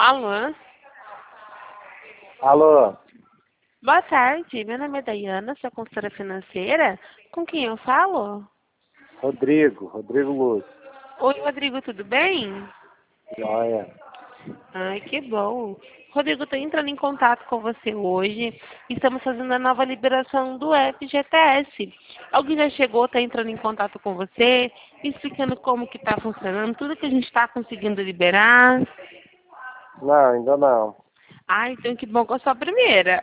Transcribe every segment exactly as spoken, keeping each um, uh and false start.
Alô? Alô, Boa tarde, meu nome é Dayana, sou consultora financeira. Com quem eu falo? Rodrigo, Rodrigo Luz. Oi, Rodrigo, tudo bem? Joia. Ai, que bom. Rodrigo, estou entrando em contato com você hoje. Estamos fazendo a nova liberação do F G T S. Alguém já chegou, está entrando em contato com você, explicando como que está funcionando, tudo que a gente está conseguindo liberar. Não, ainda não. Ah, então que bom que eu sou a primeira.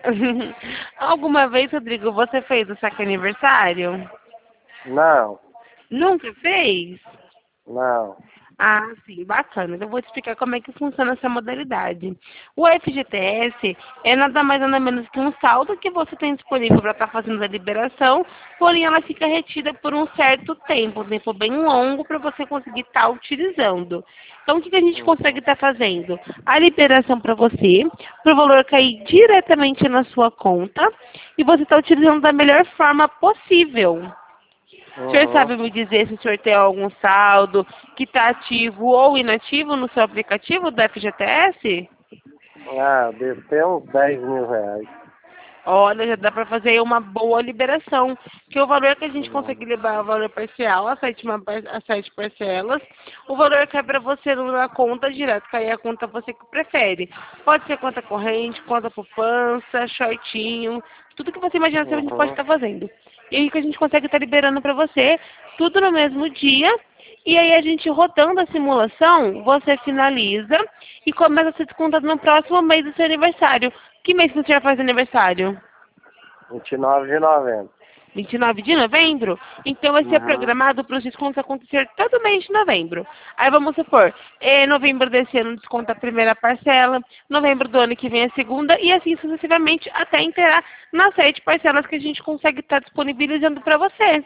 Alguma vez, Rodrigo, você fez o saque aniversário? Não, Nunca fez? não. Ah, sim, bacana. Então, eu vou te explicar como é que funciona essa modalidade. O F G T S é nada mais nada menos que um saldo que você tem disponível para estar fazendo a liberação, porém ela fica retida por um certo tempo, um tempo bem longo para você conseguir estar utilizando. Então, o que, que a gente consegue Uhum. estar fazendo? A liberação para você, para o valor cair diretamente na sua conta, e você está utilizando da melhor forma possível. O senhor Uhum. sabe me dizer se o senhor tem algum saldo que está ativo ou inativo no seu aplicativo do F G T S? Ah, deve ter uns dez mil reais. Olha, já dá para fazer uma boa liberação, que o valor que a gente consegue Uhum. liberar é o valor parcial, as sete, uma par- as sete parcelas, o valor cai para você na conta direto, que aí é a conta você que prefere. Pode ser conta corrente, conta poupança, shortinho, tudo que você imaginar que a gente pode Uhum. estar fazendo. E aí que a gente consegue estar liberando para você, tudo no mesmo dia, e aí a gente rodando a simulação, você finaliza e começa a ser descontado no próximo mês do seu aniversário. Que mês que o senhor faz aniversário? vinte e nove de novembro. vinte e nove de novembro? Então vai ser Uhum. programado para os descontos acontecer todo mês de novembro. Aí vamos supor, em novembro desse ano desconta a primeira parcela, novembro do ano que vem a segunda e assim sucessivamente até inteirar nas sete parcelas que a gente consegue estar disponibilizando para você.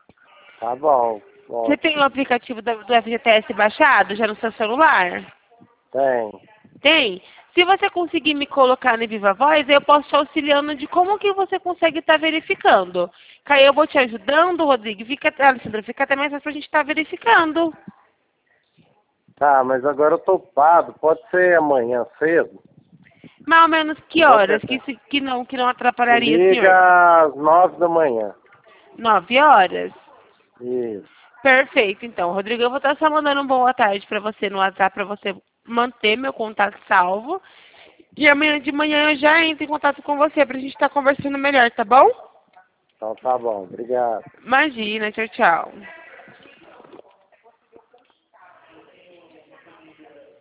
Tá bom, Você tem o ótimo. aplicativo do do F G T S baixado já no seu celular? Tem. Tem. Se você conseguir me colocar no Viva Voz, eu posso te auxiliando de como que você consegue estar verificando. Que aí eu vou te ajudando, Rodrigo. Fica, Alessandra, fica até mais fácil pra gente estar verificando. Tá, mas agora eu tô ocupado. Pode ser amanhã cedo? Mais ou menos que Você horas? Que, tem. se- que, não, que não Me atrapalharia o senhor? liga às nove da manhã. Nove horas? Isso. Perfeito, então. Rodrigo, eu vou estar só mandando um boa tarde para você no WhatsApp para você manter meu contato salvo. E amanhã de manhã eu já entro em contato com você pra gente estar conversando melhor, tá bom? Então tá bom, obrigado. Imagina, tchau, tchau.